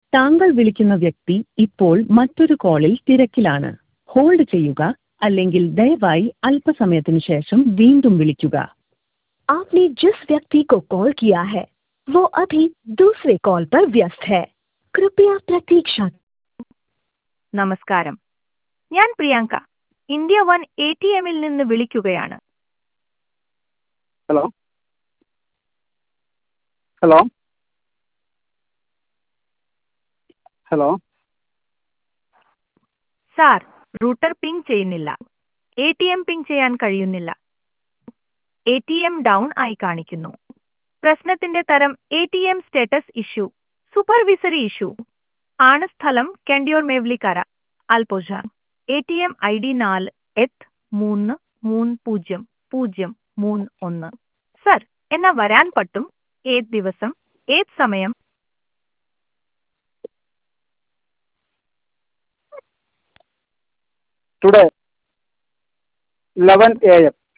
താങ്കൾ വിളിക്കുന്ന വ്യക്തി ഇപ്പോൾ മറ്റൊരു കോളിൽ തിരക്കിലാണ്. ഹോൾഡ് ചെയ്യുക അല്ലെങ്കിൽ ദയവായി അല്പസമയത്തിന് ശേഷം വീണ്ടും വിളിക്കുക. आपने जिस व्यक्ति को कॉल किया है वो अभी दूसरे कॉल पर व्यस्त है. कृपया प्रतीक्षा. നമസ്കാരം, ഞാൻ പ്രിയങ്ക ഇന്ത്യ വൺ ATMൽ നിന്ന് വിളിക്കുകയാണ്. Hello hello hello sir, router ping ചെയ്യുന്നില്ല. ATM പിങ് ചെയ്യാൻ കഴിയുന്നില്ല. ATM ഡൗൺ ആയി കാണിക്കുന്നു. പ്രശ്നത്തിന്റെ തരം ATM status issue, supervisory issue ആണ്. സ്ഥലം കെൻഡ്യോർ മേവ്ലിക്കര, അൽപോജ. ATM ID 4-3-3-0-0-31. സർ, എന്നാ വരാൻ പറ്റും? ഏത് ദിവസം, ഏത് സമയം? Today 11 AM.